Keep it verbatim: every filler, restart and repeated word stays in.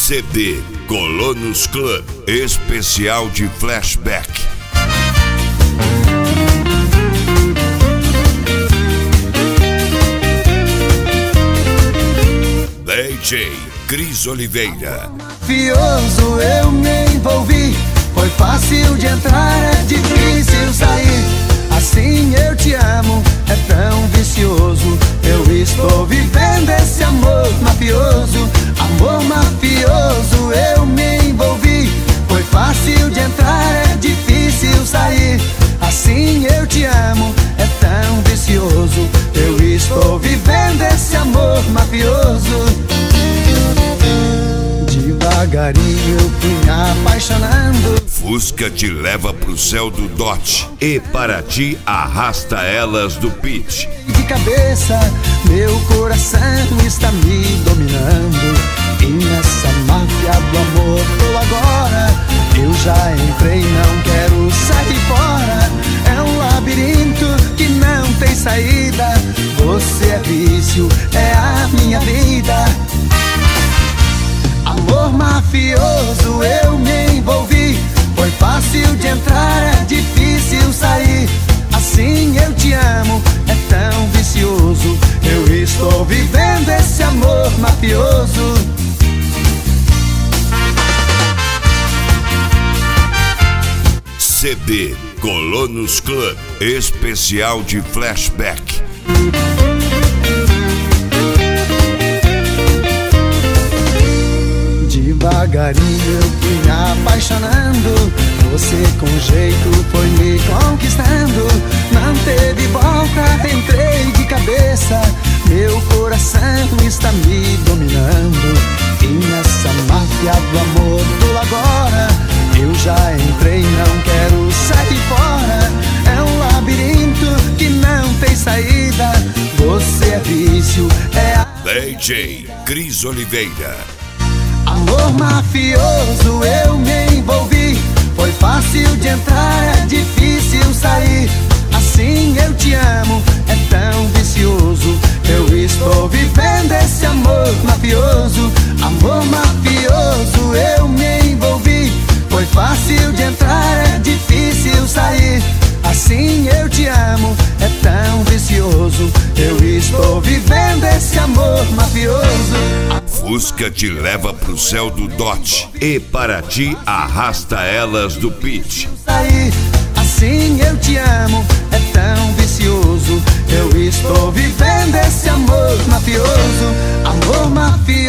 C D Colonos Club, especial de flashback. D J Cris Oliveira. Mafioso, eu me envolvi. Foi fácil de entrar, é difícil sair. Assim eu te amo, é tão vicioso. Eu estou vivendo esse amor mafioso. Amor mafioso, eu me envolvi. Foi fácil de entrar, é difícil sair. Assim eu te amo, é tão vicioso. Eu estou vivendo esse amor mafioso. Devagarinho eu fui me apaixonando. Fusca te leva pro céu do dote e para ti arrasta elas do pit. De cabeça, meu coração está me dominando. E nessa máfia do amor tô agora. Eu já entrei, não quero sair fora. É um labirinto que não tem saída. Você é vício, é a minha vida. Amor mafioso, eu me envolvi. Foi fácil de entrar, é difícil sair. Assim eu te amo, é tão vicioso. Eu estou vivendo esse amor mafioso. C D Colonos Club, especial de flashback. Devagarinho eu fui me apaixonando. Você com jeito foi me conquistando. Não teve volta, entrei de cabeça. Meu coração está me dominando. E nessa máfia do amor tô agora. Eu já entrei, não quero sair fora. É um labirinto que não tem saída. Você é vício, é a D J Cris Oliveira. Amor mafioso, eu me envolvi. Foi fácil de entrar, é difícil sair. Assim eu te amo, é tão vicioso. Eu estou vivendo esse amor mafioso. Amor mafioso, eu me envolvi. Foi fácil de entrar, é difícil sair. Assim eu te amo, é tão vicioso. Eu estou vivendo esse amor mafioso. Fusca te leva pro céu do dote e para ti arrasta elas do pit. Assim eu te amo, é tão vicioso. Eu estou vivendo esse amor mafioso. Amor mafioso.